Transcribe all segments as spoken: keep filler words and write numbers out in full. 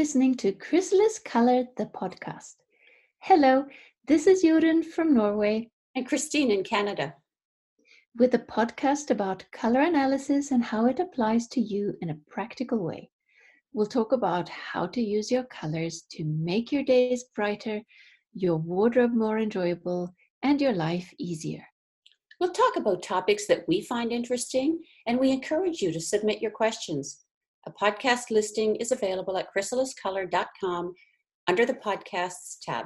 listening to Chrysalis Color, the podcast. Hello, this is Jorunn from Norway. And Christine in Canada. With a podcast about color analysis and how it applies to you in a practical way. We'll talk about how to use your colors to make your days brighter, your wardrobe more enjoyable, and your life easier. We'll talk about topics that we find interesting, and we encourage you to submit your questions. A podcast listing is available at chrysalis color dot com under the podcasts tab.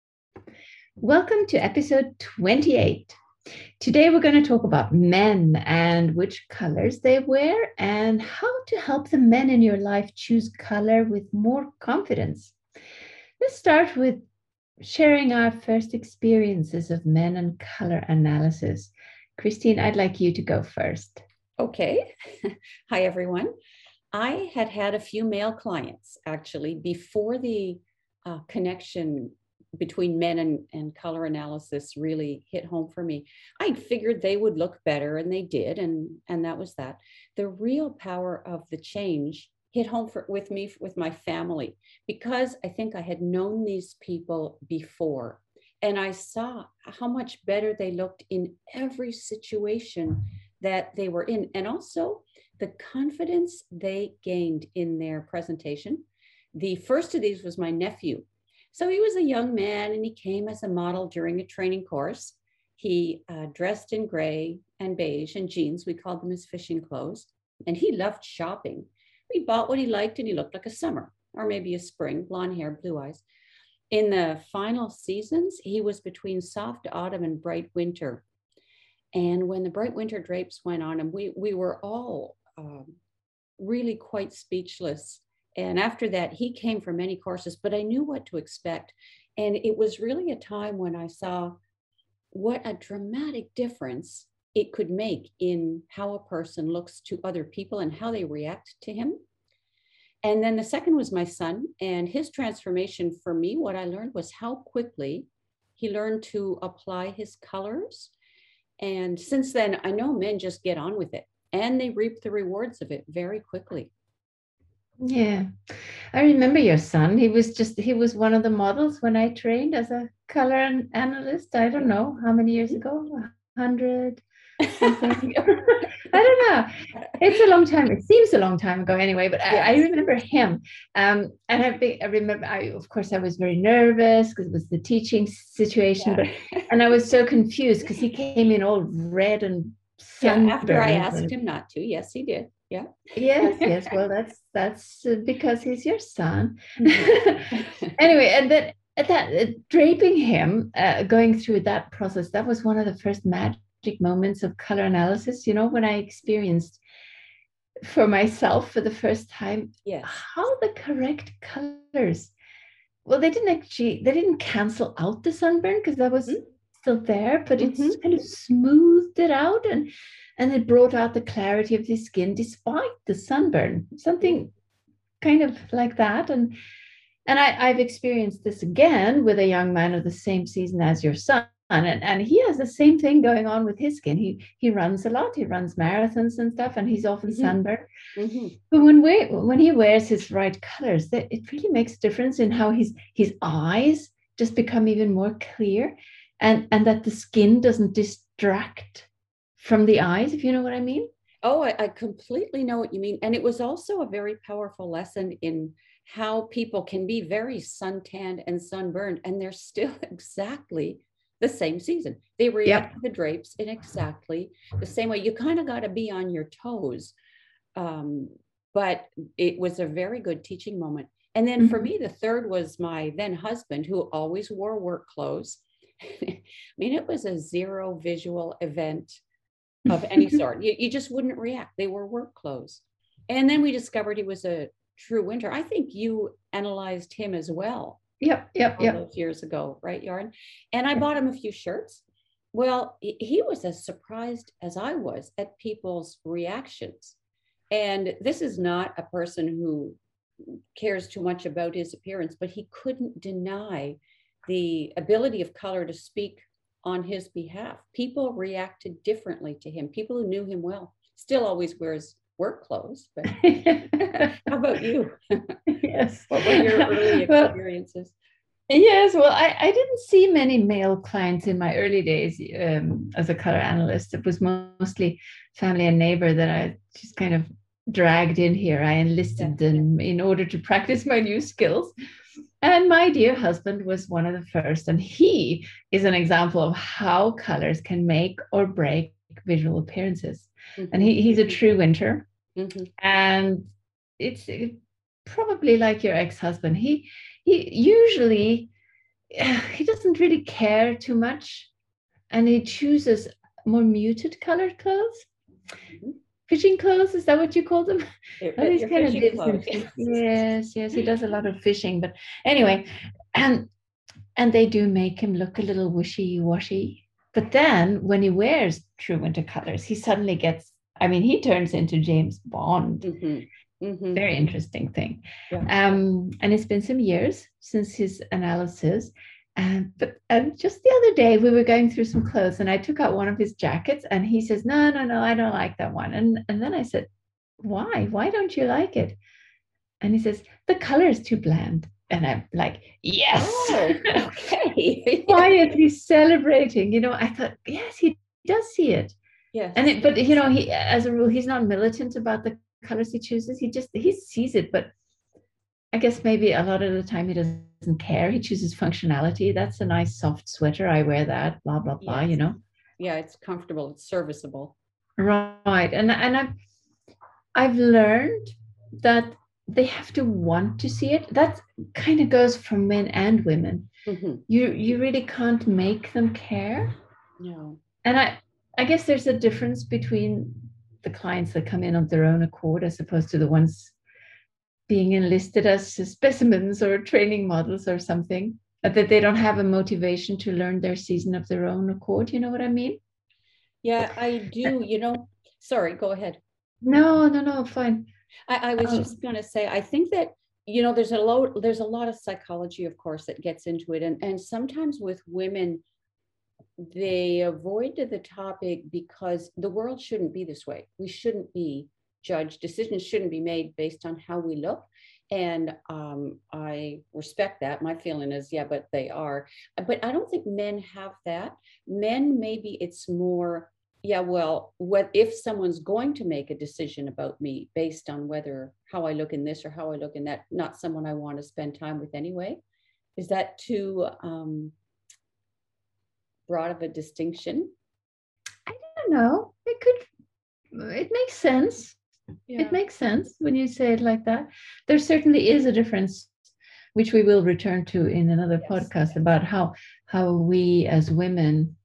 Welcome to episode twenty-eight. Today we're going to talk about men and which colors they wear and how to help the men in your life choose color with more confidence. Let's start with sharing our first experiences of men and color analysis. Christine, I'd like you to go first. Okay. Hi, everyone. I had had a few male clients actually before the uh, connection between men and, and color analysis really hit home for me. I figured they would look better, and they did, and, and that was that. The real power of the change hit home for, with me, with my family, because I think I had known these people before, and I saw how much better they looked in every situation that they were in, and also the confidence they gained in their presentation. The first of these was my nephew. So he was a young man, and he came as a model during a training course. He uh, dressed in gray and beige and jeans. We called them his fishing clothes. And he loved shopping. He bought what he liked, and he looked like a summer or maybe a spring, blonde hair, blue eyes. In the final seasons, he was between soft autumn and bright winter. And when the bright winter drapes went on him, we, we were all um, really quite speechless. And after that, he came for many courses, but I knew what to expect. And it was really a time when I saw what a dramatic difference it could make in how a person looks to other people and how they react to him. And then the second was my son, and his transformation for me, what I learned was how quickly he learned to apply his colors. And since then, I know men just get on with it, and they reap the rewards of it very quickly. Yeah, I remember your son. He was just, he was one of the models when I trained as a color analyst. I don't know how many years ago, a hundred something. I don't know. It's a long time. It seems a long time ago anyway, but Yes. I, I remember him. Um, and I, be, I remember, I, of course, I was very nervous because it was the teaching situation, Yeah. but and I was so confused because he came in all red and Yeah, after I sunburned asked and- him not to. Yes, he did. Yeah. Yes, yes. Well, that's that's uh, because he's your son. Mhm. Anyway, and then at that uh, draping him, uh, going through that process, that was one of the first magic moments of color analysis. You know, when I experienced for myself for the first time Yes. how the correct colors. Well, they didn't actually they didn't cancel out the sunburn because that was Mhm. still there, but it's Mhm. kind of smoothed it out and and it brought out the clarity of the skin despite the sunburn. Something kind of like that. And and I, I've experienced this again with a young man of the same season as your son. And, and he has the same thing going on with his skin. He he runs a lot, he runs marathons and stuff, and he's often Mhm. sunburned. Mhm. But when we when he wears his right colors, that it really makes a difference in how his his eyes just become even more clear, and and that the skin doesn't distract from the eyes, if you know what I mean. Oh, I, I completely know what you mean. And it was also a very powerful lesson in how people can be very suntanned and sunburned, and they're still exactly the same season. They react Yep. to the drapes in exactly the same way. You kind of got to be on your toes. Um, but it was a very good teaching moment. And then for Mhm. me, the third was my then husband, who always wore work clothes. I mean, it was a zero visual event of any sort. You, you just wouldn't react. They were work clothes. And then we discovered he was a true winter. I think you analyzed him as well Yep, yep, all yep. those years ago, right, Yarn? And I bought him a few shirts. Well, he he was as surprised as I was at people's reactions. And this is not a person who cares too much about his appearance, but he couldn't deny the ability of color to speak on his behalf. People reacted differently to him. People who knew him well still always wears work clothes. But how about you? Yes. What were your early Well, experiences? yes, well, I, I didn't see many male clients in my early days um, as a color analyst. It was mostly family and neighbor that I just kind of dragged in here. I Yeah. enlisted them in order to practice my new skills. And my dear husband was one of the first, and he is an example of how colors can make or break visual appearances. And Mm-hmm. he, he's a true winter. Mm-hmm. And it's it, probably like your ex-husband. He he usually he doesn't really care too much, and he chooses more muted colored clothes. Mm-hmm. Fishing clothes, is that what you call them? Your, Well, he's your kind of fishing lives in clothes. fish. Yes, yes, he does a lot of fishing. But anyway, and and they do make him look a little wishy-washy. But then when he wears true winter colors, he suddenly gets, I mean, he turns into James Bond. Mm-hmm. Mm-hmm. Very interesting thing. Yeah. Um, and it's been some years since his analysis. And but and just the other day we were going through some clothes and I took out one of his jackets and he says, no, no, no, I don't like that one. And and then I said, why? Why don't you like it? And he says, the color is too bland. And I'm like, yes. Oh, okay. Quietly celebrating. You know, I thought, yes, he does see it. Yes. And it, but you know, he as a rule, he's not militant about the colors he chooses. He just he sees it, but I guess maybe a lot of the time he doesn't care. He chooses functionality. That's a nice soft sweater. I wear that, blah, blah, blah, Yes. you know. Yeah, it's comfortable, it's serviceable. Right. And and I've I've learned that they have to want to see it. That kind of goes for men and women. Mm-hmm. You you really can't make them care. No. And I I guess there's a difference between the clients that come in of their own accord as opposed to the ones being enlisted as specimens or training models or something, that they don't have a motivation to learn their season of their own accord. You know what I mean? Yeah, I do. You know, sorry, go ahead. No, no, no, fine. I, I was Oh, just going to say, I think that, you know, there's a lot, there's a lot of psychology, of course, that gets into it. And, and sometimes with women, they avoid the topic because the world shouldn't be this way. We shouldn't be judged. Decisions shouldn't be made based on how we look. And um, I respect that. My feeling is, yeah, but they are. But I don't think men have that. Men, maybe it's more, yeah, well, what if someone's going to make a decision about me based on whether how I look in this or how I look in that, not someone I want to spend time with anyway? Is that too um, broad of a distinction? I don't know. It could, it makes sense. Yeah. It makes sense when you say it like that. There certainly is a difference, which we will return to in another Yes. podcast, about how how we as women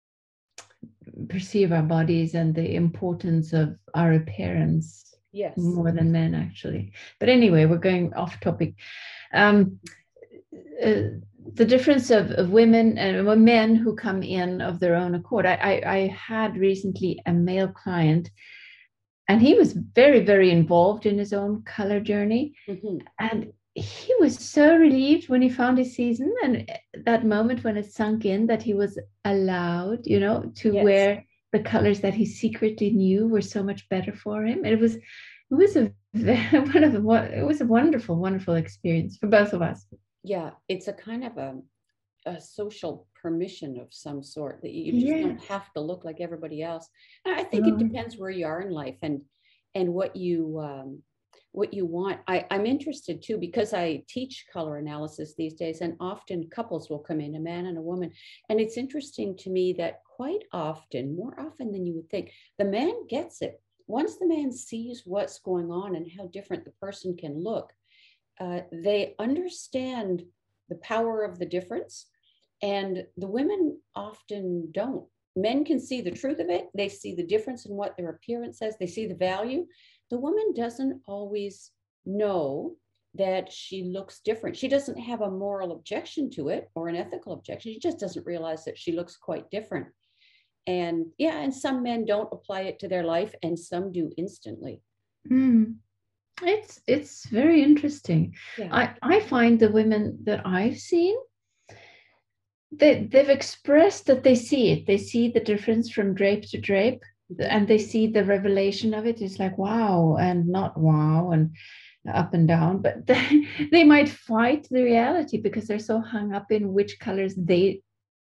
perceive our bodies and the importance of our appearance. Yes. More than men, actually. But anyway, we're going off topic. Um, uh, the difference of, of women and men who come in of their own accord. I, I, I had recently a male client, and he was very, very involved in his own color journey. Mm-hmm. And he was so relieved when he found his season, and that moment when it sunk in that he was allowed, you know, to Yes. wear the colors that he secretly knew were so much better for him. And it was, it was a one of the, it was a wonderful, wonderful experience for both of us. Yeah, it's a kind of a, a social permission of some sort that you just Yes. don't have to look like everybody else. And I think No. it depends where you are in life and and what you um, what you want. I, I'm interested too because I teach color analysis these days, and often couples will come in, a man and a woman, and it's interesting to me that quite often, more often than you would think, the man gets it. Once the man sees what's going on and how different the person can look, uh, they understand the power of the difference, and the women often don't. Men can see the truth of it. They see the difference in what their appearance says. They see the value. The woman doesn't always know that she looks different. She doesn't have a moral objection to it or an ethical objection. She just doesn't realize that she looks quite different. And yeah, and some men don't apply it to their life, and some do instantly. Mm. It's it's very interesting. Yeah. I, I find the women that I've seen, they, they've expressed that they see it. They see the difference from drape to drape. and they see the revelation of it. It's like wow and not wow and up and down, but they, they might fight the reality because they're so hung up in which colors they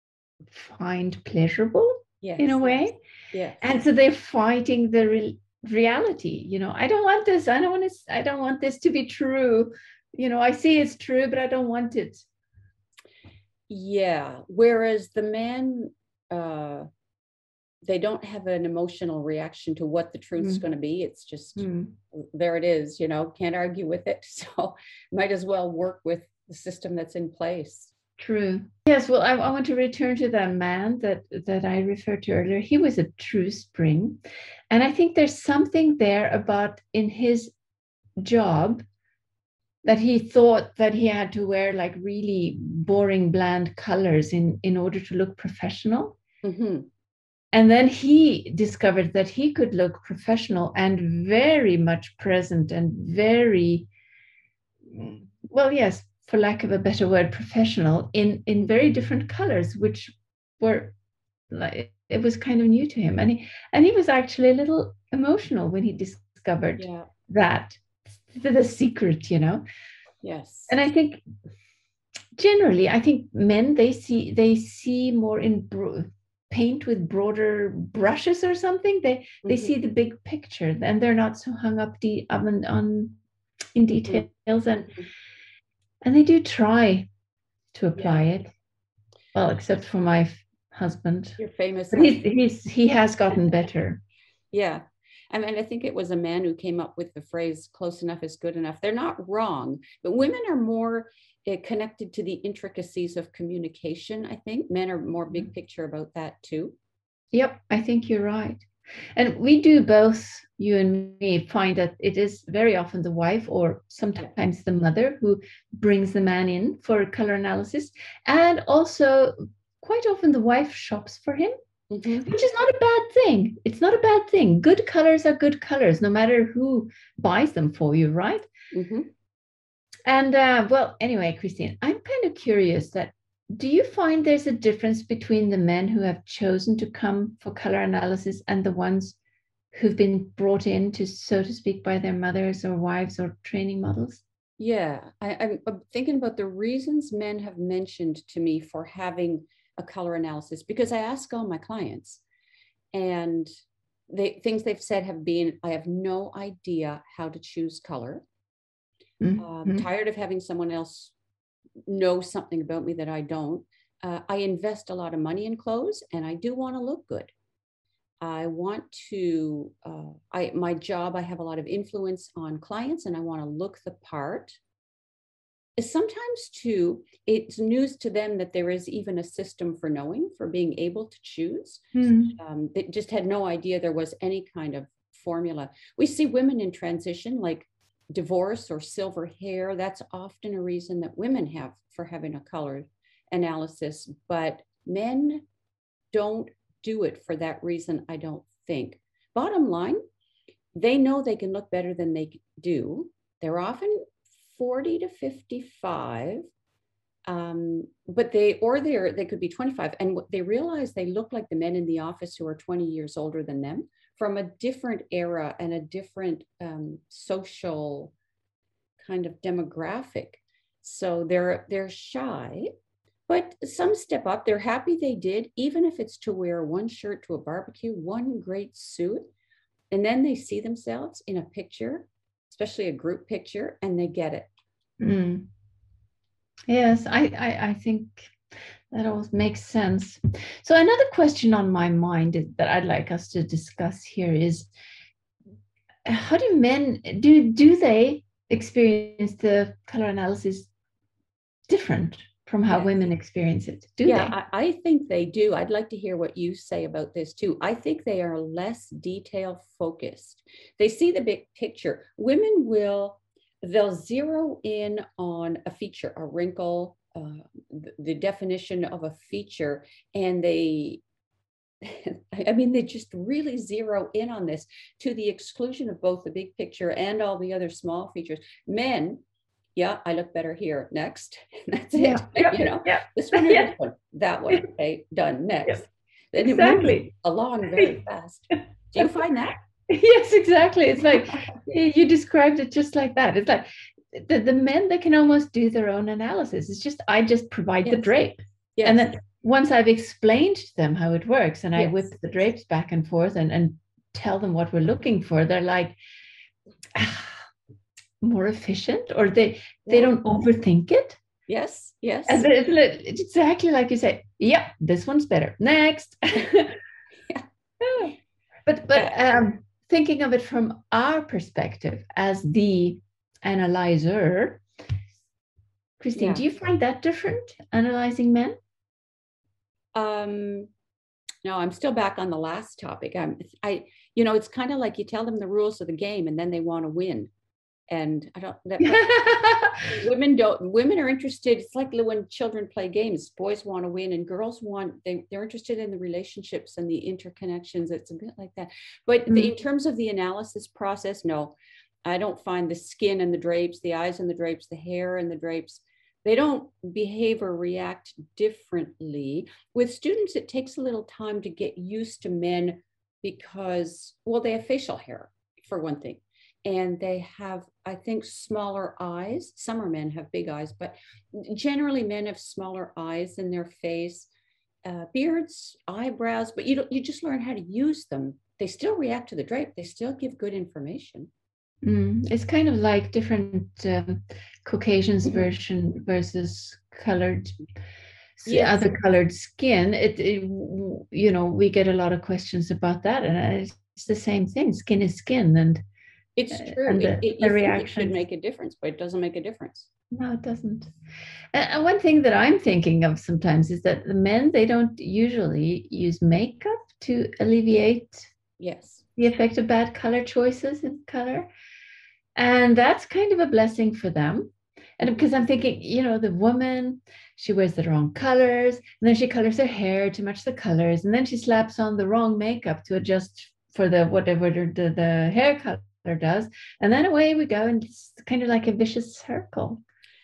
find pleasurable Yes. in a way. Yes. And so they're fighting the re- reality. You know, I don't want this. I don't want to, I don't want this to be true. You know, I see it's true, but I don't want it. Yeah. Whereas the men, uh, they don't have an emotional reaction to what the truth's mm. going to be. It's just, mm. there it is, you know, can't argue with it. So might as well work with the system that's in place. True. Yes. Well, I, I want to return to that man that, that I referred to earlier. He was a true spring. And I think there's something there about in his job that he thought that he had to wear like really boring, bland colors in, in order to look professional. Mm-hmm. And then he discovered that he could look professional and very much present and very, well, yes, for lack of a better word, professional in, in very different colors, which were like, it was kind of new to him. And he, and he was actually a little emotional when he discovered yeah. that, the, the secret, you know? Yes. And I think generally, I think men, they see, they see more in bro- paint with broader brushes or something. They, mm-hmm. they see the big picture and they're not so hung up de- on, on in details. Mm-hmm. and And they do try to apply yeah. it. Well, except for my f- husband. Your famous but he's, he's, he has gotten better. Yeah. I mean, I think it was a man who came up with the phrase, close enough is good enough. They're not wrong, but women are more uh, connected to the intricacies of communication, I think. Men are more big picture about that too. Yep, I think you're right. And we do both, you and me, find that it is very often the wife or sometimes the mother who brings the man in for color analysis. And also quite often the wife shops for him, mm-hmm. which is not a bad thing. It's not a bad thing. Good colors are good colors, no matter who buys them for you, right? Mm-hmm. And uh, well, anyway, Christine, I'm kind of curious that do you find there's a difference between the men who have chosen to come for color analysis and the ones who've been brought in to, so to speak, by their mothers or wives or training models? Yeah, I, I'm thinking about the reasons men have mentioned to me for having a color analysis, because I ask all my clients and they, things they've said have been, I have no idea how to choose color. Mm-hmm. I'm tired of having someone else know something about me that I don't. Uh, I invest a lot of money in clothes and I do want to look good. I want to, uh, I, my job, I have a lot of influence on clients and I want to look the part. Sometimes too, it's news to them that there is even a system for knowing, for being able to choose. Mm-hmm. Um, they just had no idea there was any kind of formula. We see women in transition, like divorce or silver hair. That's often a reason that women have for having a color analysis, but men don't do it for that reason, I don't think. Bottom line, they know they can look better than they do. They're often forty to fifty-five, um, but they, or they're, they could be twenty-five, and they realize they look like the men in the office who are twenty years older than them, from a different era and a different um, social kind of demographic. So they're they're shy, but some step up. They're happy they did, even if it's to wear one shirt to a barbecue, one great suit, and then they see themselves in a picture, especially a group picture, and they get it. Mm. Yes, I, I I think that all makes sense. So another question on my mind is, that I'd like us to discuss here is, how do men, do, do they experience the color analysis different from how yes. women experience it? Do yeah, they? I, I think they do. I'd like to hear what you say about this too. I think they are less detail focused. They see the big picture. Women will, they'll zero in on a feature, a wrinkle, uh, the, the definition of a feature, and they, I mean, they just really zero in on this to the exclusion of both the big picture and all the other small features. Men, yeah, I look better here. Next. That's it. Yeah, yeah, you know, yeah. this one or yeah. this one, that one. Okay, done. Next. Yeah. Then exactly. it moves along very fast. Do you find that? Yes, exactly. It's like you described it just like that. It's like the, the men, they can almost do their own analysis. It's just, I just provide the Yes. drape. And Yes. then once I've explained to them how it works and I Yes. whip the drapes back and forth and, and tell them what we're looking for, they're like, ah, more efficient, or they they Yeah. don't overthink it. Yes. Yes. And it's, li- it's exactly like you say, yeah, this one's better. Next. Yeah. But but um, thinking of it from our perspective as the analyzer, Christine, Yeah. do you find that different, analyzing men? Um, no, I'm still back on the last topic. I'm, I, you know, it's kind of like you tell them the rules of the game and then they want to win. And I don't, that, women don't, women are interested. It's like when children play games, boys want to win and girls want, they, they're interested in the relationships and the interconnections. It's a bit like that. But mm. the, in terms of the analysis process, no, I don't find the skin and the drapes, the eyes and the drapes, the hair and the drapes, they don't behave or react differently. With students, it takes a little time to get used to men because, well, they have facial hair, for one thing. And they have, I think, smaller eyes. Some men have big eyes, but generally men have smaller eyes in their face, uh, beards, eyebrows, but you don't, you just learn how to use them. They still react to the drape. They still give good information. Mm, it's kind of like different um, Caucasians mm-hmm. version versus colored, yes. other colored skin. It, it, you know, we get a lot of questions about that, and it's the same thing. Skin is skin, and it's true. And the, it, it, the you reaction think it should make a difference, but it doesn't make a difference. No, it doesn't. And one thing that I'm thinking of sometimes is that the men, they don't usually use makeup to alleviate yes. the effect of bad color choices in color. And that's kind of a blessing for them. And because I'm thinking, you know, the woman, she wears the wrong colors, and then she colors her hair to match the colors, and then she slaps on the wrong makeup to adjust for the whatever the, the, the hair color does. And then away we go, and it's kind of like a vicious circle.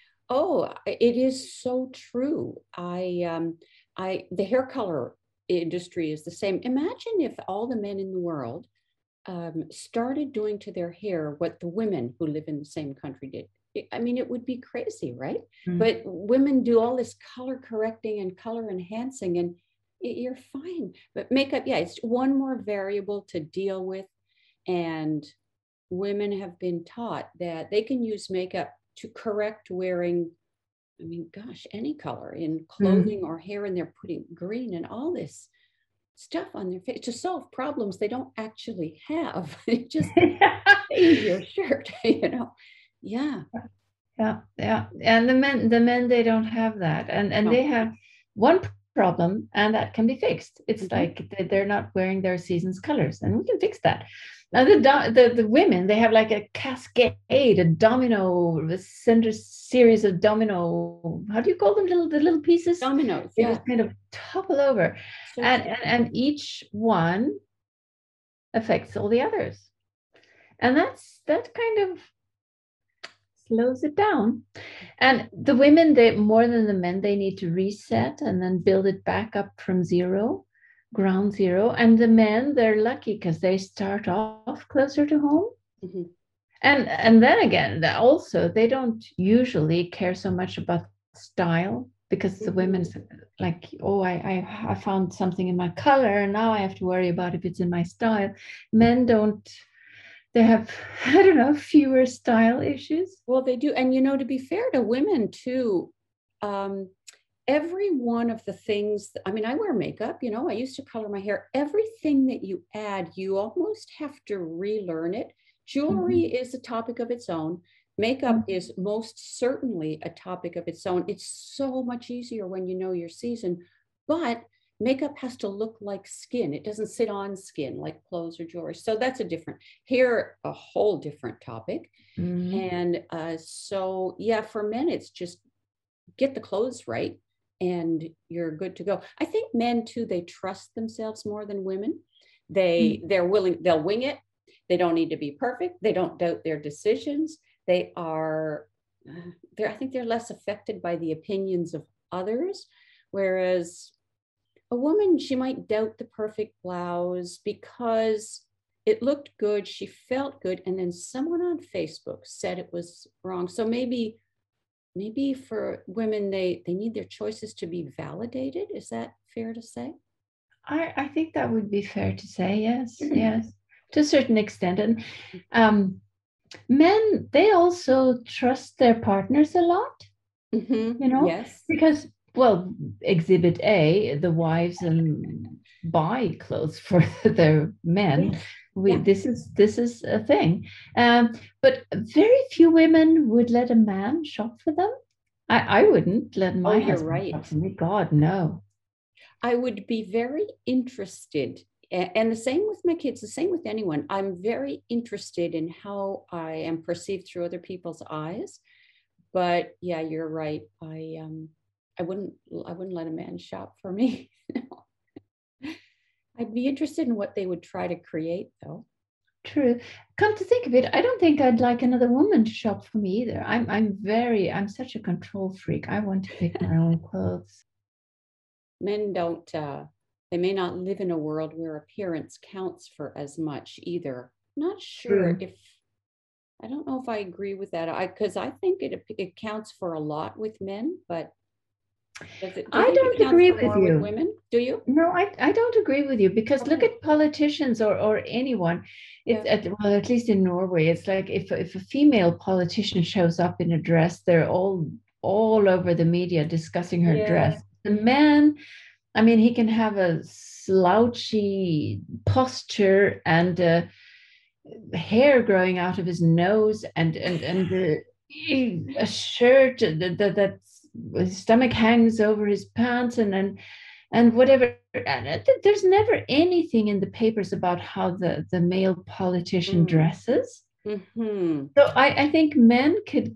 Oh, it is so true. I, um, I, the hair color industry is the same. Imagine if all the men in the world um, started doing to their hair what the women who live in the same country did. I mean, it would be crazy, right? Mm. But women do all this color correcting and color enhancing, and you're fine. But makeup, yeah, it's one more variable to deal with. And women have been taught that they can use makeup to correct wearing, I mean, gosh, any color in clothing mm. or hair, and they're putting green and all this stuff on their face to solve problems they don't actually have. It just change your shirt, you know. Yeah. Yeah, yeah. And the men, the men, they don't have that. And and no. they have one problem, and that can be fixed. It's mm-hmm. like they're not wearing their season's colors, and we can fix that. Now the the, the women, they have like a cascade, a domino, a center series of domino. How do you call them? Little the little pieces. Dominoes. They yeah. just kind of topple over, so and, and and each one affects all the others, and that's that kind of slows it down. And the women, they more than the men, they need to reset and then build it back up from zero. Ground zero. And the men, they're lucky because they start off closer to home. Mm-hmm. And and then again, also, they don't usually care so much about style, because mm-hmm. the women's like, oh, I, I I found something in my color, and now I have to worry about if it's in my style. Men don't, they have, I don't know, fewer style issues. Well, they do. And, you know, to be fair to women too, um, every one of the things, I mean, I wear makeup, you know, I used to color my hair. Everything that you add, you almost have to relearn it. Jewelry mm-hmm. is a topic of its own. Makeup mm-hmm. is most certainly a topic of its own. It's so much easier when you know your season, but makeup has to look like skin. It doesn't sit on skin like clothes or jewelry. So that's a different, hair, a whole different topic. Mm-hmm. And uh, so, yeah, for men, it's just get the clothes right and you're good to go. I think men too, they trust themselves more than women. They, mm-hmm. they're willing, they'll wing it. They don't need to be perfect. They don't doubt their decisions. They are, they're, I think they're less affected by the opinions of others. Whereas a woman, she might doubt the perfect blouse because it looked good, she felt good, and then someone on Facebook said it was wrong. So maybe maybe for women, they they need their choices to be validated. Is that fair to say? I, I think that would be fair to say, yes, yes, to a certain extent. And um, men, they also trust their partners a lot, Mm-hmm. you know, Yes. because, well, Exhibit A, the wives and buy clothes for their men. Yes. We, Yeah. this is this is a thing. Um, but very few women would let a man shop for them. I, I wouldn't let Oh, my you're husband shop right. for me. God, no. I would be very interested, and the same with my kids, the same with anyone. I'm very interested in how I am perceived through other people's eyes. But yeah, you're right. I um I wouldn't I wouldn't let a man shop for me. No. I'd be interested in what they would try to create though. True. Come to think of it, I don't think I'd like another woman to shop for me either. I'm I'm very I'm such a control freak. I want to pick my own clothes. Men don't uh they may not live in a world where appearance counts for as much either. Not sure True. if I don't know if I agree with that. I because I think it it counts for a lot with men, but does it, do you I think it don't counts agree for with more with you. women? Do you? No, I, I don't agree with you because look Okay. at politicians or or anyone. It's Yeah. at well, at least in Norway, it's like if if a female politician shows up in a dress, they're all all over the media discussing her Yeah. dress. The man, I mean, he can have a slouchy posture and uh, hair growing out of his nose and and and uh, a shirt that, that that's his stomach hangs over his pants and and and whatever. And there's never anything in the papers about how the the male politician Mm. dresses. Hmm. So I, I think men could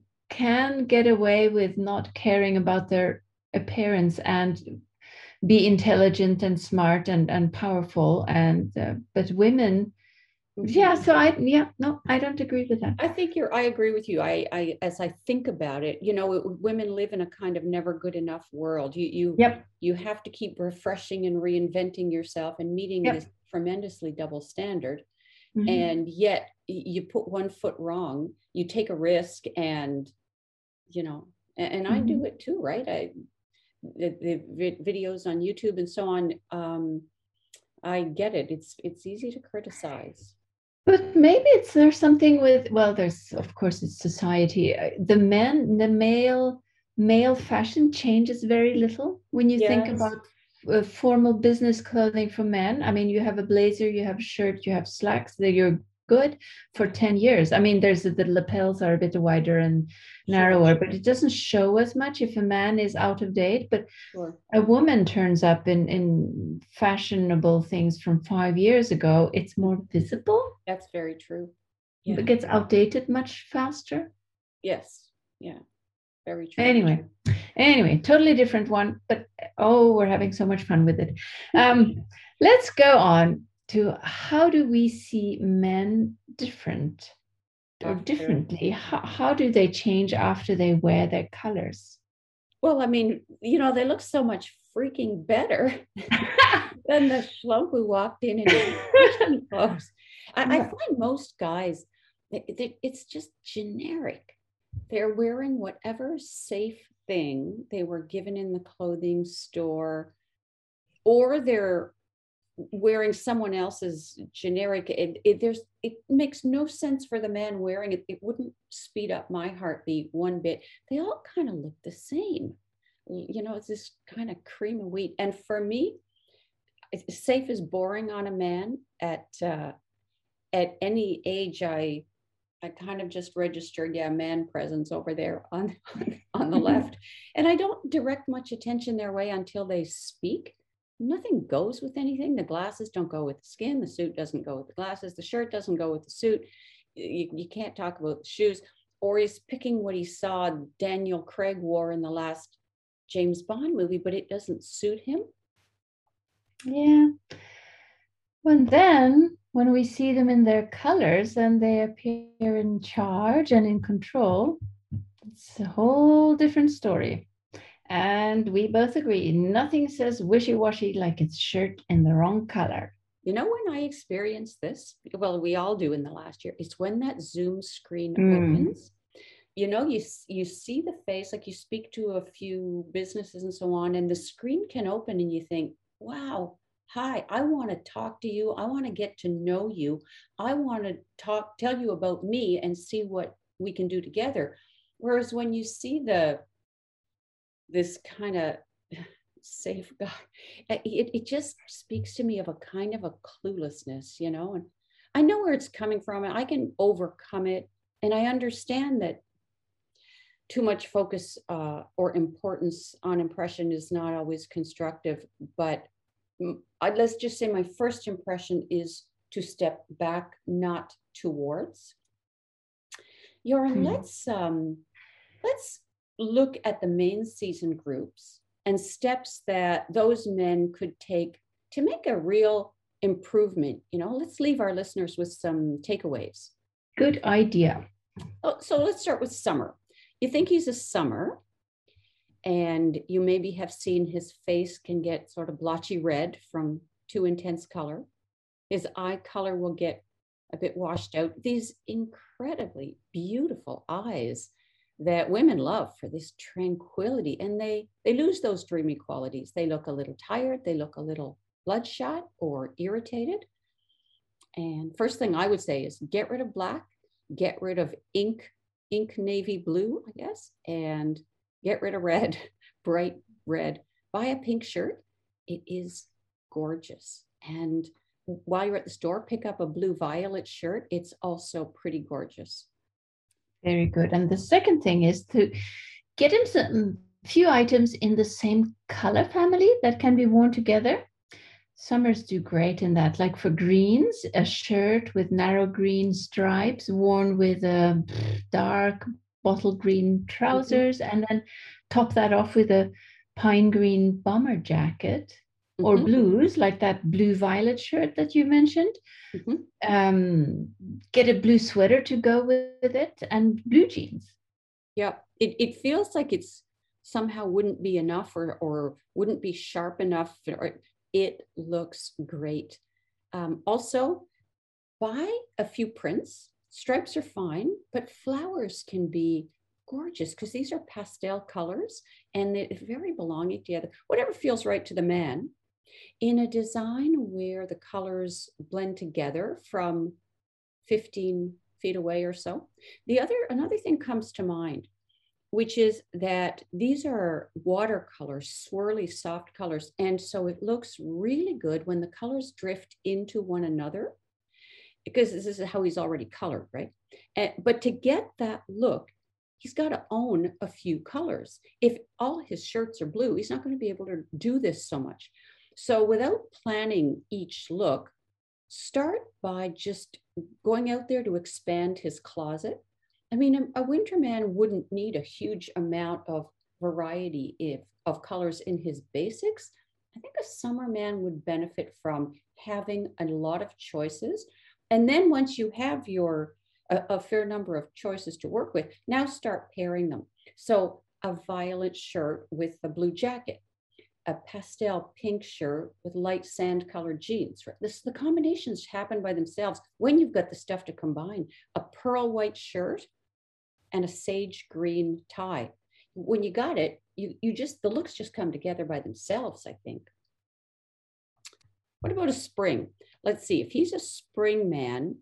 can get away with not caring about their appearance and be intelligent and smart and and powerful and uh, but women, yeah, Hmm. so I, yeah, no, I don't agree with that. I think you're, I agree with you. I, I, as I think about it, you know, it, women live in a kind of never good enough world. You, you, Yep, you have to keep refreshing and reinventing yourself and meeting yep. this tremendously double standard. Mhm. And yet you put one foot wrong, you take a risk and, you know, and, and I do Mhm. it too, right? I, the, the videos on YouTube and so on. Um, I get it. It's, it's easy to criticize. But maybe it's there's something with, well, there's of course it's society. Uh, The men, the male male fashion changes very little when you think Yes. about uh, formal business clothing for men. I mean, you have a blazer, you have a shirt, you have slacks that you're good for ten years. I mean, there's the, the lapels are a bit wider and Sure. narrower, but it doesn't show as much if a man is out of date. But Sure. a woman turns up in in fashionable things from five years ago, it's more visible, That's very true. but Yeah. gets outdated much faster. Yes. Yeah. Very true. Anyway, anyway, totally different one, but oh, we're having so much fun with it. Um, let's go on to how do we see men different or After, differently? How, how do they change after they wear their colors? well, I mean, you know, they look so much freaking better than the schlump who walked in in his fishing clothes. I, I Yeah. find most guys, they, they, it's just generic. They're wearing whatever safe thing they were given in the clothing store, or they're wearing someone else's generic. It, it there's it makes no sense for the man wearing it. It wouldn't speed up my heartbeat one bit. They all kind of look the same. You know, it's this kind of cream of wheat. And for me, it's safe is boring on a man at uh, at any age. I I kind of just registered, yeah, man presence over there on, on, on the left. And I don't direct much attention their way until they speak. Nothing goes with anything. The glasses don't go with the skin. The suit doesn't go with the glasses. The shirt doesn't go with the suit. You, you can't talk about the shoes. Or he's picking what he saw Daniel Craig wore in the last James Bond movie, but it doesn't suit him. Yeah. And then when we see them in their colors and they appear in charge and in control, it's a whole different story. And we both agree nothing says wishy washy like it's shirt in the wrong color. You know, when I experienced this, well, we all do in the last year, it's when that Zoom screen Mm. opens. You know, you you see the face, like you speak to a few businesses and so on, and the screen can open and you think, wow, hi, I want to talk to you. I want to get to know you. I want to talk, tell you about me and see what we can do together. Whereas when you see the, this kind of safe guy, it, it just speaks to me of a kind of a cluelessness, you know, and I know where it's coming from and I can overcome it. And I understand that too much focus uh, or importance on impression is not always constructive, but I, let's just say my first impression is to step back, not towards. Yoram, hmm. let's um, let's look at the main season groups and steps that those men could take to make a real improvement. You know, let's leave our listeners with some takeaways. Good idea. Oh, so let's start with Summer. You think he's a Summer, and you maybe have seen his face can get sort of blotchy red from too intense color. His eye color will get a bit washed out. These incredibly beautiful eyes that women love for this tranquility, and they they lose those dreamy qualities. They look a little tired, they look a little bloodshot or irritated. And first thing I would say is get rid of black, get rid of ink, ink navy blue, I guess, and get rid of red, bright red. Buy a pink shirt. It is gorgeous. And while you're at the store, pick up a blue violet shirt. It's also pretty gorgeous. Very good. And the second thing is to get him some few items in the same color family that can be worn together. Summers do great in that. Like for greens, a shirt with narrow green stripes worn with a dark bottle green trousers, mm-hmm. and then top that off with a pine green bomber jacket, mm-hmm. or blues, like that blue violet shirt that you mentioned. Mm-hmm. Um, get a blue sweater to go with, with it, and blue jeans. Yeah, it, it feels like it's somehow wouldn't be enough or, or wouldn't be sharp enough. Or, it looks great. Um, also, buy a few prints. Stripes are fine, but flowers can be gorgeous because these are pastel colors and they're very belonging together. Whatever feels right to the man. In a design where the colors blend together from fifteen feet away or so. The other, another thing comes to mind, which is that these are watercolors, swirly, soft colors. And so it looks really good when the colors drift into one another, because this is how he's already colored, right? And, but to get that look, he's got to own a few colors. If all his shirts are blue, he's not going to be able to do this so much. So without planning each look, start by just going out there to expand his closet. I mean, a, a winter man wouldn't need a huge amount of variety if, of colors in his basics. I think a summer man would benefit from having a lot of choices. And then once you have your a, a fair number of choices to work with, now start pairing them. So a violet shirt with a blue jacket, a pastel pink shirt with light sand colored jeans. This, the combinations happen by themselves when you've got the stuff to combine. A pearl white shirt and a sage green tie. When you got it, you, you just, the looks just come together by themselves, I think. What about a spring? Let's see, if he's a spring man,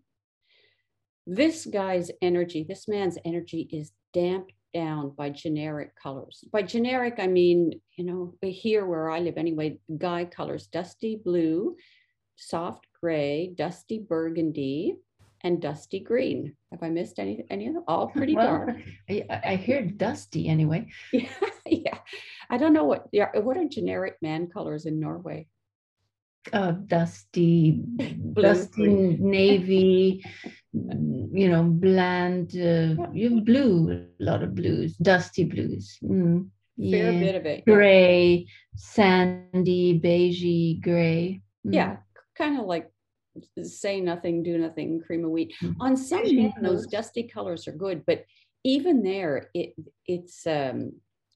this guy's energy, this man's energy is damped down by generic colors. By generic, I mean, you know, here where I live anyway, guy colors, dusty blue, soft gray, dusty burgundy, and dusty green. Have I missed any, any of them? All pretty well, dark. I, I hear dusty anyway. Yeah, yeah. I don't know what, yeah, what are generic man colors in Norway? Uh, dusty, Blue, dusty green. navy, you know, bland, uh, yeah. You have blue, a lot of blues, dusty blues. Mm, Fair yeah. bit of it. Yeah. Gray, sandy, beigey, gray. Mm. Yeah, kind of like say nothing, do nothing, cream of wheat. Mm. On some men, those dusty colors are good, but even there, it it's um,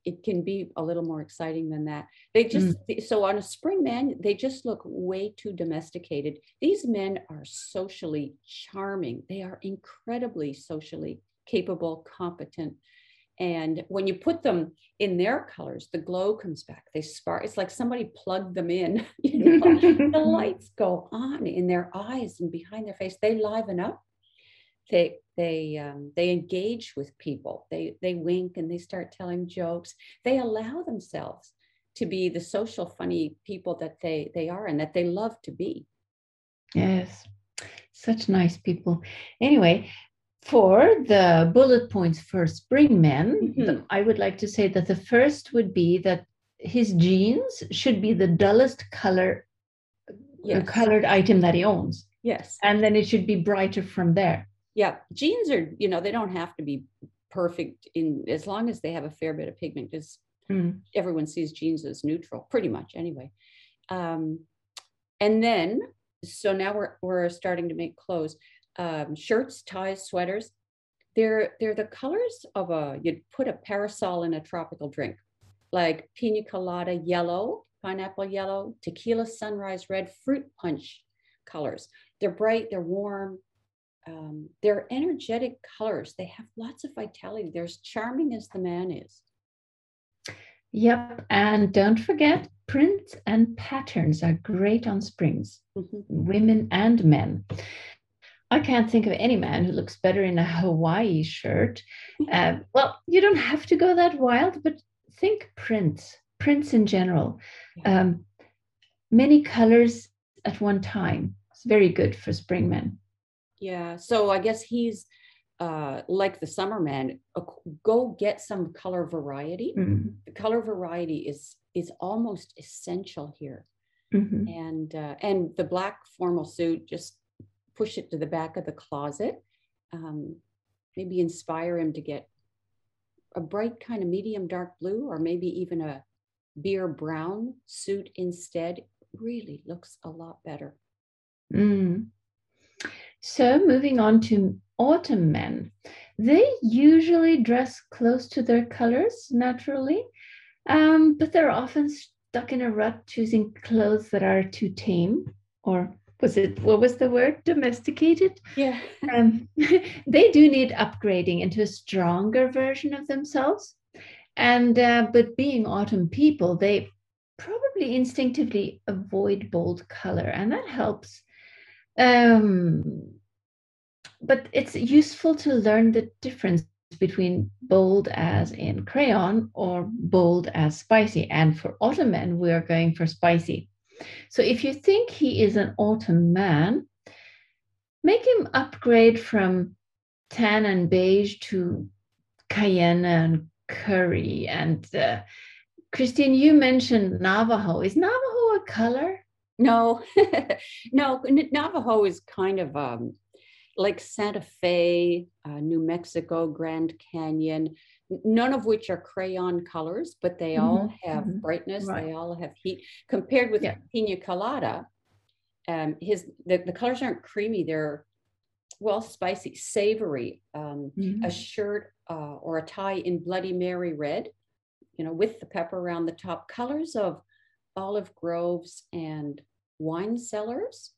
it can be a little more exciting than that. They just, mm. so on a spring man, they just look way too domesticated. These men are socially charming. They are incredibly socially capable, competent. And when you put them in their colors, the glow comes back. They spark. It's like somebody plugged them in. You know? The lights go on in their eyes and behind their face. They liven up. They they um, they engage with people. They they wink and they start telling jokes. They allow themselves to be the social, funny people that they they are and that they love to be. Yes, such nice people. Anyway, for the bullet points for spring men, mm-hmm. the, I would like to say that the first would be that his jeans should be the dullest color, yes. colored item that he owns. Yes, and then it should be brighter from there. Yeah, jeans are, you know, they don't have to be perfect in as long as they have a fair bit of pigment, because mm. everyone sees jeans as neutral, pretty much anyway. Um, and then, so now we're we're starting to make clothes, um, shirts, ties, sweaters. They're they're the colors of a, you'd put a parasol in a tropical drink, like pina colada yellow, pineapple yellow, tequila sunrise red, fruit punch colors. They're bright, they're warm. Um, they're energetic colors. They have lots of vitality. They're as charming as the man is. Yep. And don't forget, prints and patterns are great on springs, mm-hmm. women and men. I can't think of any man who looks better in a Hawaii shirt. Uh, well, you don't have to go that wild, but think prints, prints in general. Yeah. Um, many colors at one time. It's very good for spring men. Yeah, so I guess he's uh, like the summer man. Uh, go get some color variety. Mm-hmm. The color variety is is almost essential here. Mm-hmm. And uh, and the black formal suit, just push it to the back of the closet. Um, maybe inspire him to get a bright kind of medium dark blue, or maybe even a beer brown suit instead. Really looks a lot better. Mm. So moving on to autumn men, they usually dress close to their colors naturally, um, but they're often stuck in a rut choosing clothes that are too tame, or was it, what was the word, domesticated? Yeah. um, they do need upgrading into a stronger version of themselves. And, uh, but being autumn people, they probably instinctively avoid bold color, and that helps. Um, but it's useful to learn the difference between bold as in crayon or bold as spicy. And for autumn men, we are going for spicy. So if you think he is an autumn man, make him upgrade from tan and beige to cayenne and curry. And uh, Christine, you mentioned Navajo. Is Navajo a color? No, no, Navajo is kind of um, like Santa Fe, uh, New Mexico, Grand Canyon, none of which are crayon colors, but they mm-hmm. all have mm-hmm. brightness. Right. They all have heat. Compared with yeah. Pina Colada, um, his the, the colors aren't creamy. They're, well, spicy, savory. Um, mm-hmm. A shirt uh, or a tie in Bloody Mary red, you know, with the pepper around the top. Colors of olive groves and wine cellars.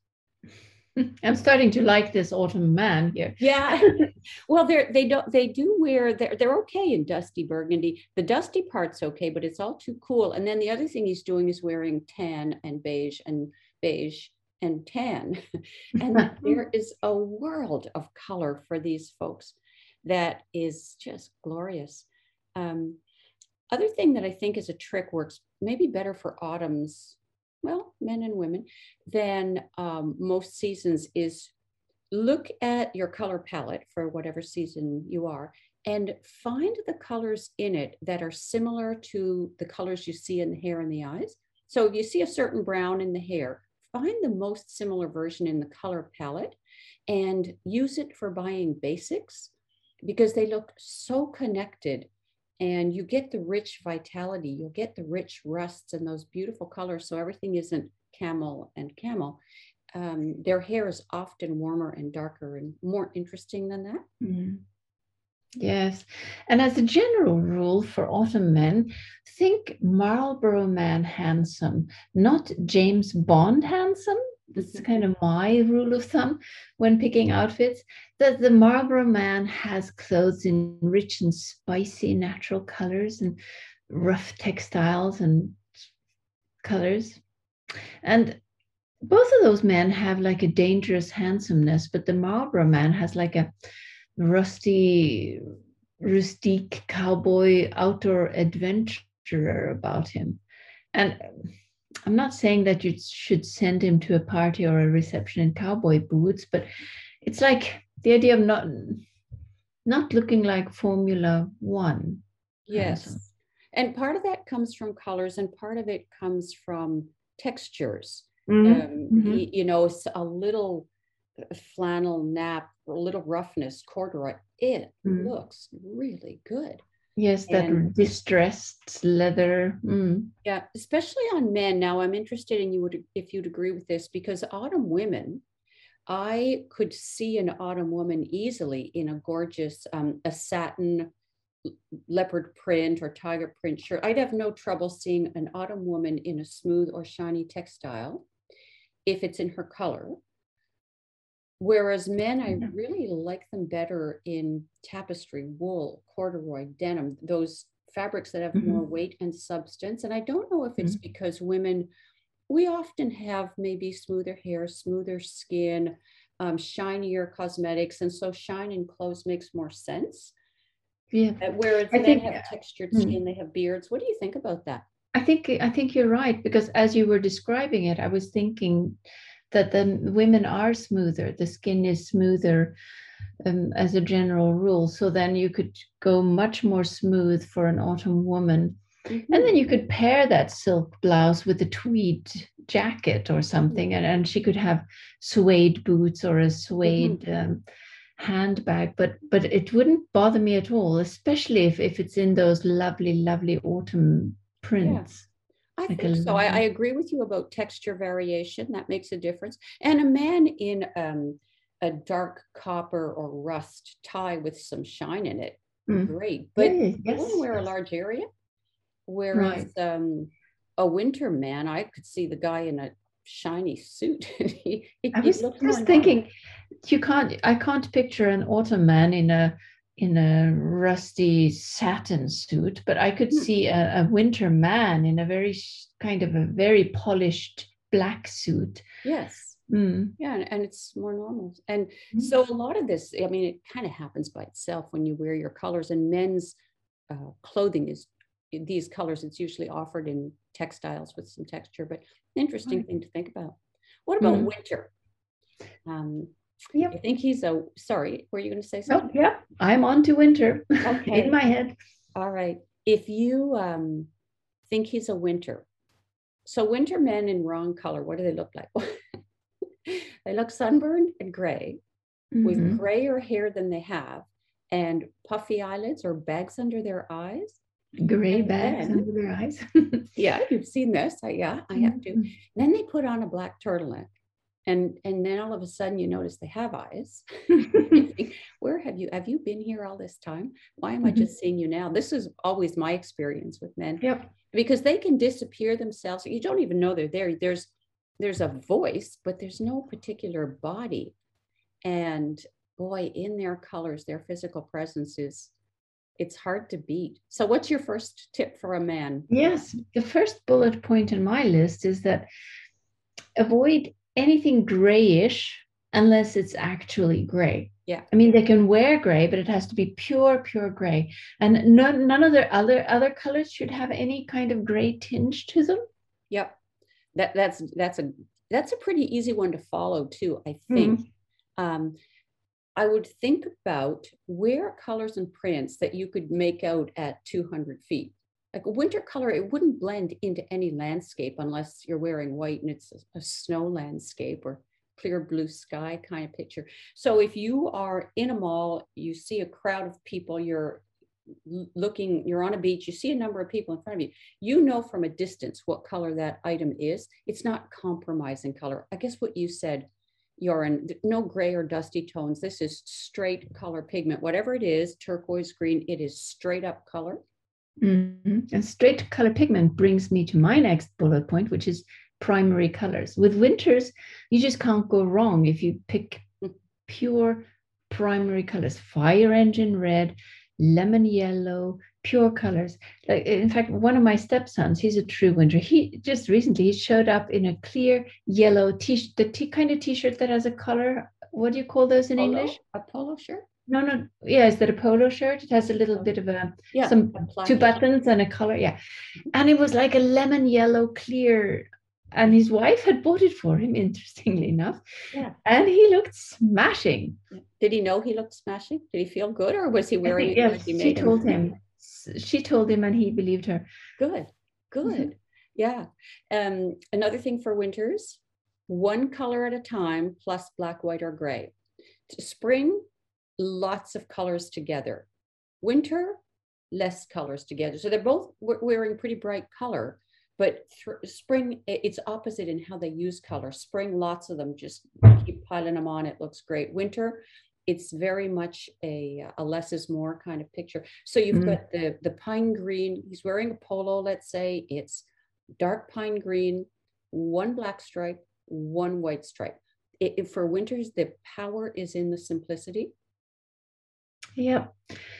I'm starting to like this autumn man here. Yeah. Well, they're they don't they do wear they're they're okay in dusty burgundy. The dusty part's okay, but it's all too cool. And then the other thing he's doing is wearing tan and beige and beige and tan. And there is a world of color for these folks that is just glorious. Um, other thing that I think is a trick, works maybe better for autumns, well, men and women, than um, most seasons, is look at your color palette for whatever season you are and find the colors in it that are similar to the colors you see in the hair and the eyes. So if you see a certain brown in the hair, find the most similar version in the color palette and use it for buying basics, because they look so connected. And you get the rich vitality, you'll get the rich rusts and those beautiful colors. So everything isn't camel and camel. Um, their hair is often warmer and darker and more interesting than that. Mm-hmm. Yes. And as a general rule for autumn men, think Marlboro Man handsome, not James Bond handsome. That's kind of my rule of thumb when picking outfits. That the Marlboro Man has clothes in rich and spicy natural colors and rough textiles and colors. And both of those men have like a dangerous handsomeness, but the Marlboro Man has like a rusty, rustique cowboy outdoor adventurer about him. And I'm not saying that you should send him to a party or a reception in cowboy boots, but it's like the idea of not not looking like Formula One. Handsome. Yes. And part of that comes from colors, and part of it comes from textures. Um, Mm-hmm. y- you know, s- a little flannel nap, or a little roughness, corduroy, it Mm-hmm. looks really good. Yes, And that distressed leather. Mm. yeah, especially on men. Now, I'm interested in you would if you'd agree with this, because autumn women, I could see an autumn woman easily in a gorgeous, um, a satin leopard print or tiger print shirt. I'd have no trouble seeing an autumn woman in a smooth or shiny textile if it's in her color. Whereas men, I really like them better in tapestry, wool, corduroy, denim, those fabrics that have Mm-hmm. more weight and substance. And I don't know if it's Mm-hmm. because women, we often have maybe smoother hair, smoother skin, um, shinier cosmetics. And so shine in clothes makes more sense. Yeah, Uh, Whereas I men think. have textured Mm. skin, they have beards. What do you think about that? I think I think you're right because as you were describing it, I was thinking that the women are smoother. The skin is smoother um, as a general rule. So then you could go much more smooth for an autumn woman, and Mm-hmm. then you could pair that silk blouse with a tweed jacket or Mm-hmm. something, and, and she could have suede boots or a Mm-hmm. suede um, handbag. But but it wouldn't bother me at all, especially if if it's in those lovely, lovely autumn Yeah. prints. I Like a think so. I, I lovely. agree with you about texture variation. That makes a difference. And a man in um, a dark copper or rust tie with some shine in it, Mm. great. Yeah, But yeah, it wouldn't yes, wear a yes. large area. Whereas Right. um, a winter man, I could see the guy in a shiny suit. he, it, I it was looks more just normal. thinking, you can't, I can't picture an autumn man in a in a rusty satin suit, but I could Mhm. see a, a winter man in a very sh- kind of a very polished black suit. Yes. Mm. Yeah, and, and it's more normal. And Mm. so a lot of this, I mean, it kind of happens by itself when you wear your colors. And men's uh, clothing is these colors. It's usually offered in textiles with some texture, but interesting Right. thing to think about. What about Mm. winter? Um, I Yep. think he's a, sorry, were you going to say Oh, something? yeah. I'm on to winter in Okay. my head. All right. If you um, think he's a winter, so winter men in wrong color, what do they look like? They look sunburned and gray, with Hmm. grayer hair than they have, and puffy eyelids or bags under their eyes. Gray And bags then, under their eyes. yeah, you've seen this. I, yeah, I have to. Mhm. Then they put on a black turtleneck. And and then all of a sudden you notice they have eyes. You think, where have you have you been here all this time? Why am I just seeing you now? This is always my experience with men Yep. because they can disappear themselves. You don't even know they're there. There's there's a voice, but there's no particular body. And boy, in their colors, their physical presence is it's hard to beat. So what's your first tip for a man? Yes, the first bullet point in my list is that avoid anything grayish unless it's actually gray. Yeah. I mean, they can wear gray, but it has to be pure, pure gray. And none, none of their other other colors should have any kind of gray tinge to them. Yep. That that's that's a that's a pretty easy one to follow too, I think. Mm. Um, I would think about where colors and prints that you could make out at two hundred feet. Like a winter color, it wouldn't blend into any landscape unless you're wearing white and it's a, a snow landscape or clear blue sky kind of picture. So if you are in a mall, you see a crowd of people, you're looking, you're on a beach, you see a number of people in front of you, you know from a distance what color that item is. It's not compromising color. I guess what you said, Yoren, no gray or dusty tones. This is straight color pigment. Whatever it is, turquoise, green, it is straight up color. Mm-hmm. And straight color pigment brings me to my next bullet point, which is primary colors. With winters, you just can't go wrong if you pick pure primary colors, fire engine red, lemon yellow, pure colors. Like, in fact, one of my stepsons, he's a true winter. He just recently he showed up in a clear yellow t the t kind of t-shirt that has a color. What do you call those in Polo? English? A polo shirt? No, no. Yeah, is that a polo shirt? It has a little bit of a yeah, some a two buttons and a color. Yeah. And it was like a lemon yellow clear. And his wife had bought it for him, interestingly enough. Yeah. And he looked smashing. Did he know he looked smashing? Did he feel good, or was he wearing think, it? Yeah, she made told him? him. She told him, and he believed her. Good, good. Mm-hmm. Yeah. Um, another thing for winters, one color at a time, plus black, white, or gray. Spring, lots of colors together. Winter, less colors together. So they're both wearing pretty bright color, but spring, it's opposite in how they use color. Spring, lots of them, just keep piling them on. It looks great. Winter, it's very much a, a less is more kind of picture. So you've mm. got the, the pine green. He's wearing a polo, let's say. It's dark pine green, one black stripe, one white stripe. It, it, for winters, the power is in the simplicity. Yep.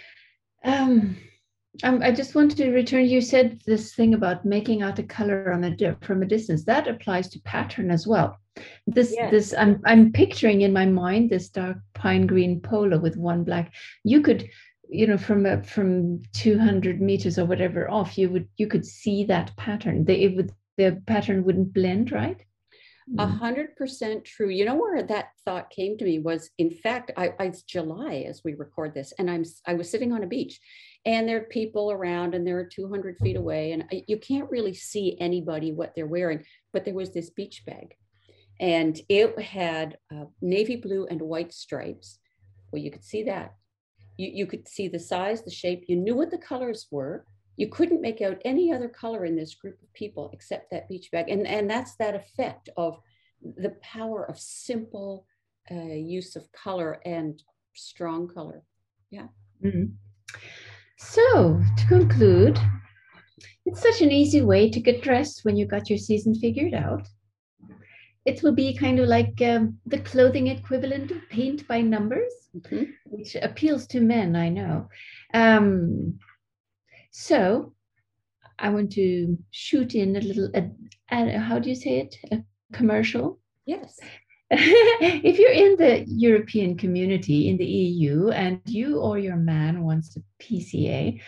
Um, um, I just wanted to return. You said this thing about making out a color on a from a distance. That applies to pattern as well. This, yes. this, I'm, I'm picturing in my mind this dark pine green polo with one black. You could, you know, from a, from two hundred meters or whatever off, you would, you could see that pattern. The, it would, the pattern wouldn't blend, right? A hundred percent true. You know where that thought came to me was, in fact, I, I, it's July as we record this, and I'm I was sitting on a beach, and there are people around, and they're two hundred feet away, and I, you can't really see anybody what they're wearing, but there was this beach bag, and it had uh, navy blue and white stripes. Well, you could see that. You you could see the size, the shape. You knew what the colors were. You couldn't make out any other color in this group of people except that beach bag. And, and that's that effect of the power of simple uh, use of color and strong color. Yeah. Mm-hmm. So to conclude, it's such an easy way to get dressed when you got your season figured out. It will be kind of like um, the clothing equivalent of paint by numbers, mm-hmm. which appeals to men, I know. Um, So I want to shoot in a little, a, a, how do you say it? A commercial? Yes. If you're in the European community, in the E U, and you or your man wants a P C A,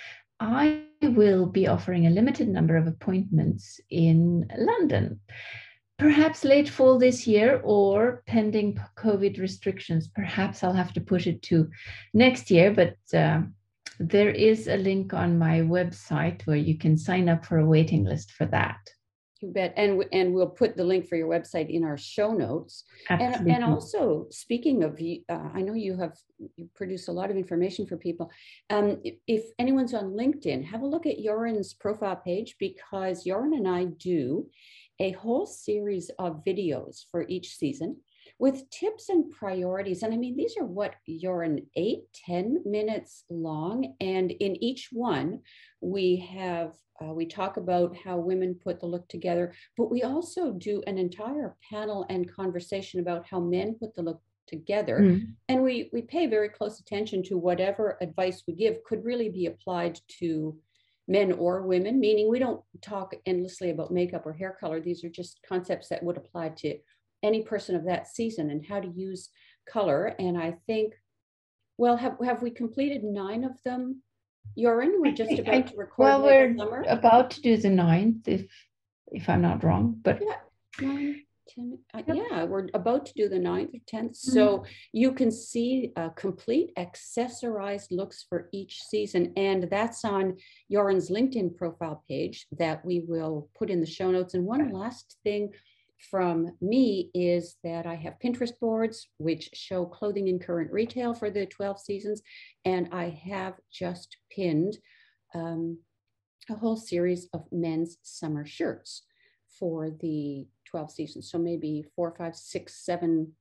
I will be offering a limited number of appointments in London. Perhaps late fall this year, or pending COVID restrictions, perhaps I'll have to push it to next year, but uh, there is a link on my website where you can sign up for a waiting list for that. You bet. And, and we'll put the link for your website in our show notes. And, and also, speaking of, uh, I know you have you produce a lot of information for people. Um, if, if anyone's on LinkedIn, have a look at Yoren's profile page, because Yoren and I do a whole series of videos for each season with tips and priorities. And I mean, these are what you're an eight, ten minutes long. And in each one, we have, uh, we talk about how women put the look together, but we also do an entire panel and conversation about how men put the look together. Mm. And we, we pay very close attention to whatever advice we give could really be applied to men or women, meaning we don't talk endlessly about makeup or hair color. These are just concepts that would apply to any person of that season and how to use color. And I think, well, have, have we completed nine of them? Yoren, we're just about I, to record. Well, we're summer. about to do the ninth, if if I'm not wrong, but yeah, nine, ten, uh, yep. yeah, we're about to do the ninth or tenth. Mm-hmm. So you can see uh, complete accessorized looks for each season. And that's on Yoren's LinkedIn profile page that we will put in the show notes. And one last thing from me is that I have Pinterest boards which show clothing in current retail for the twelve seasons, and I have just pinned um, a whole series of men's summer shirts for the twelve seasons. So maybe four, five, six, seven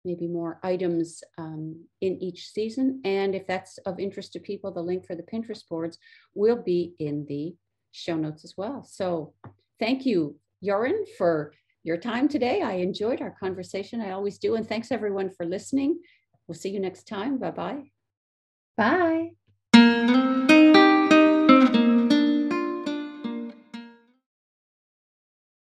maybe more items um, in each season. And if that's of interest to people, the link for the Pinterest boards will be in the show notes as well. So thank you, Jorunn, for your time today. I enjoyed our conversation. I always do. And thanks everyone for listening. We'll see you next time. Bye-bye. Bye.